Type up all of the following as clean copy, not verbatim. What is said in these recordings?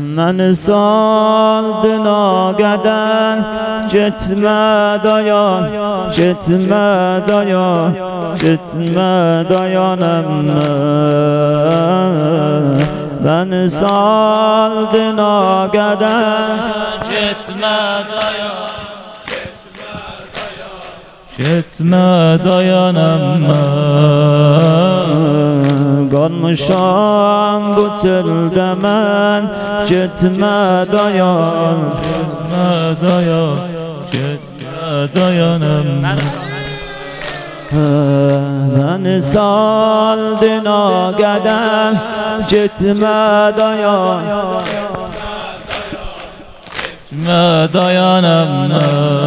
Məni saldın ağadan, gitmə dayan, gitmə dayan, gitmə dayan əmmə. Məni saldın ağadan, gitmə dayan, gitmə dayan əmmə. Qalmışam bu çöldə mən, gitmə dayan, gitmə dayan, gitmə dayan əmmə. Məni saldın ağadan, gitmə dayan, gitmə dayan əmmə.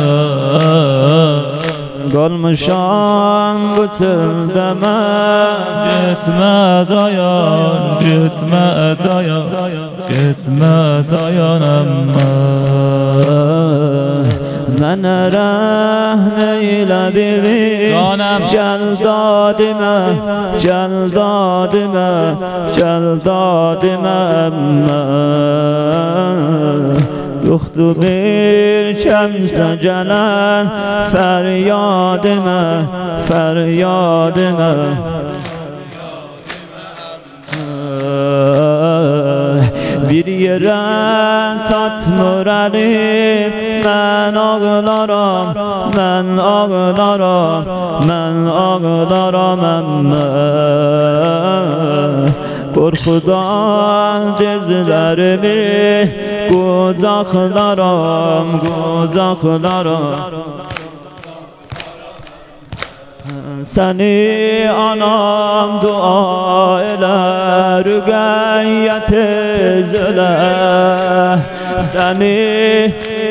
Qalmışam bu çöldə mən, gitmə dayan, gitmə dayan, gitmə dayan əmmə. Mənə rəhm eylə bibi, gəl dadimə, gəl dadimə, gəl dadimə əmmə. Yoxdur bir kəmsə gələn, fəryadimə, fəryadimə. Bir yerə çatmır əlim, mən ağlaram, mən ağlaram, mən ağlaram əmmə. Qorxudan dizlərimi qucaqlaram, qucaqlaram. Səni anam dua elə, rüqəyyət ezələ. Səni